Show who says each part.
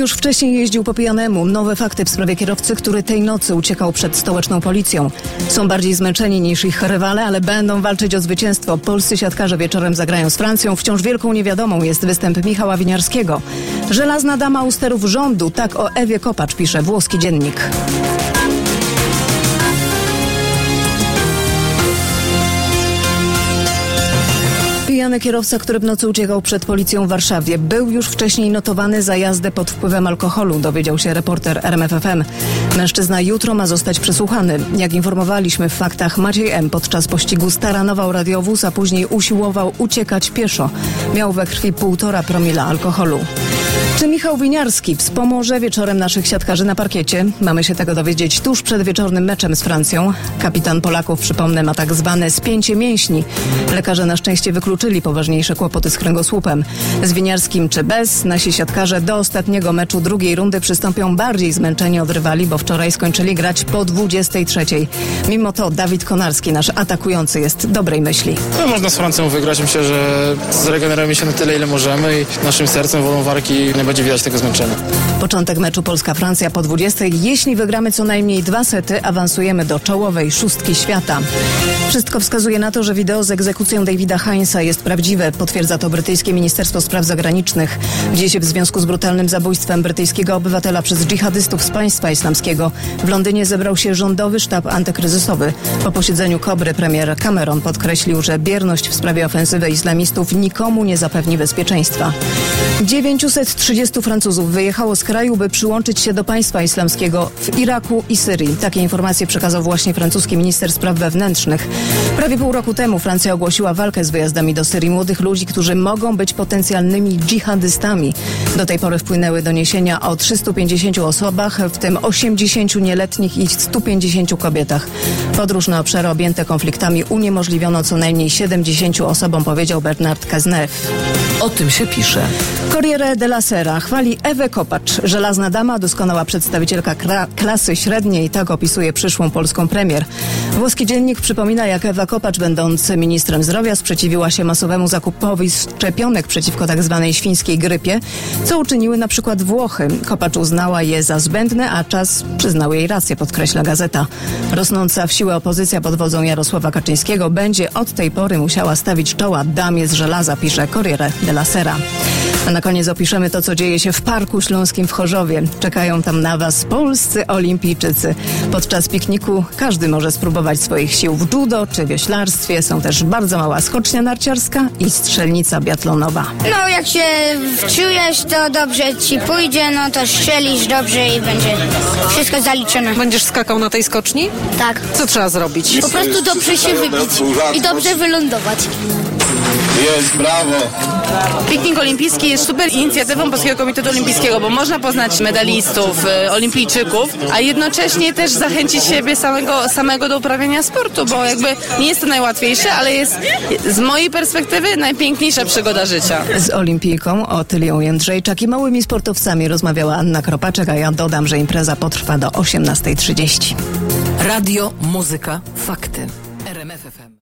Speaker 1: Już wcześniej jeździł po pijanemu. Nowe fakty w sprawie kierowcy, który tej nocy uciekał przed stołeczną policją. Są bardziej zmęczeni niż ich rywale, ale będą walczyć o zwycięstwo. Polscy siatkarze wieczorem zagrają z Francją. Wciąż wielką niewiadomą jest występ Michała Winiarskiego. Żelazna dama u sterów rządu. Tak o Ewie Kopacz pisze włoski dziennik. Pijany kierowca, który w nocy uciekał przed policją w Warszawie, był już wcześniej notowany za jazdę pod wpływem alkoholu, dowiedział się reporter RMFFM. Mężczyzna jutro ma zostać przesłuchany. Jak informowaliśmy w faktach, Maciej M. podczas pościgu staranował radiowóz, a później usiłował uciekać pieszo. Miał we krwi 1,5 promila alkoholu. Czy Michał Winiarski wspomoże wieczorem naszych siatkarzy na parkiecie? Mamy się tego dowiedzieć tuż przed wieczornym meczem z Francją. Kapitan Polaków, przypomnę, ma tak zwane spięcie mięśni. Lekarze na szczęście wykluczyli poważniejsze kłopoty z kręgosłupem. Z Winiarskim czy bez, nasi siatkarze do ostatniego meczu drugiej rundy przystąpią bardziej zmęczeni od rywali, bo wczoraj skończyli grać po 23:00. Mimo to Dawid Konarski, nasz atakujący, jest dobrej myśli.
Speaker 2: No, można z Francją wygrać. Myślę, że zregenerujemy się na tyle, ile możemy i naszym sercem, wolą walki nie będzie widać tego zmęczenia.
Speaker 1: Początek meczu Polska-Francja po 20:00. Jeśli wygramy co najmniej 2 sety, awansujemy do czołowej 6 świata. Wszystko wskazuje na to, że wideo z egzekucją Davida Heinza jest prawdziwe. Potwierdza to brytyjskie Ministerstwo Spraw Zagranicznych. Dziś w związku z brutalnym zabójstwem brytyjskiego obywatela przez dżihadystów z państwa islamskiego w Londynie zebrał się rządowy sztab antykryzysowy. Po posiedzeniu Kobry premier Cameron podkreślił, że bierność w sprawie ofensywy islamistów nikomu nie zapewni bezpieczeństwa. 930 Francuzów wyjechało z kraju, by przyłączyć się do państwa islamskiego w Iraku i Syrii. Takie informacje przekazał właśnie francuski minister spraw wewnętrznych. Prawie pół roku temu Francja ogłosiła walkę z wyjazdami do Syrii młodych ludzi, którzy mogą być potencjalnymi dżihadystami. Do tej pory wpłynęły doniesienia o 350 osobach, w tym 80 nieletnich i 150 kobietach. Podróż na obszary objęte konfliktami uniemożliwiono co najmniej 70 osobom, powiedział Bernard Cazeneuve.
Speaker 3: O tym się pisze.
Speaker 1: Corriere della Sera chwali Ewę Kopacz. Żelazna dama, doskonała przedstawicielka klasy średniej, tak opisuje przyszłą polską premier. Włoski dziennik przypomina, jak Ewa Kopacz, będąc ministrem zdrowia, sprzeciwiła się masowemu zakupowi szczepionek przeciwko tzw. świńskiej grypie, co uczyniły na przykład Włochy. Kopacz uznała je za zbędne, a czas przyznał jej rację, podkreśla gazeta. Rosnąca w siłę opozycja pod wodzą Jarosława Kaczyńskiego będzie od tej pory musiała stawić czoła damie z żelaza, pisze Corriere della Sera. A na koniec opiszemy to, co dzieje się w Parku Śląskim w Chorzowie. Czekają tam na Was polscy olimpijczycy. Podczas pikniku każdy może spróbować swoich sił w judo czy wioślarstwie. Są też bardzo mała skocznia narciarska i strzelnica biatlonowa.
Speaker 4: No, jak się wczujesz, to dobrze ci pójdzie, no to strzelisz dobrze i będzie wszystko zaliczone.
Speaker 3: Będziesz skakał na tej skoczni?
Speaker 4: Tak.
Speaker 3: Co trzeba zrobić?
Speaker 4: Po prostu dobrze się wybić i dobrze wylądować.
Speaker 5: Jest, brawo!
Speaker 6: Piknik olimpijski jest super inicjatywą Polskiego Komitetu Olimpijskiego, bo można poznać medalistów, olimpijczyków, a jednocześnie też zachęcić siebie samego do uprawiania sportu, bo jakby nie jest to najłatwiejsze, ale jest z mojej perspektywy najpiękniejsza przygoda życia.
Speaker 1: Z olimpijką Otylią Jędrzejczak i małymi sportowcami rozmawiała Anna Kropaczek, a ja dodam, że impreza potrwa do 18:30.
Speaker 3: Radio, muzyka, fakty. RMF FM.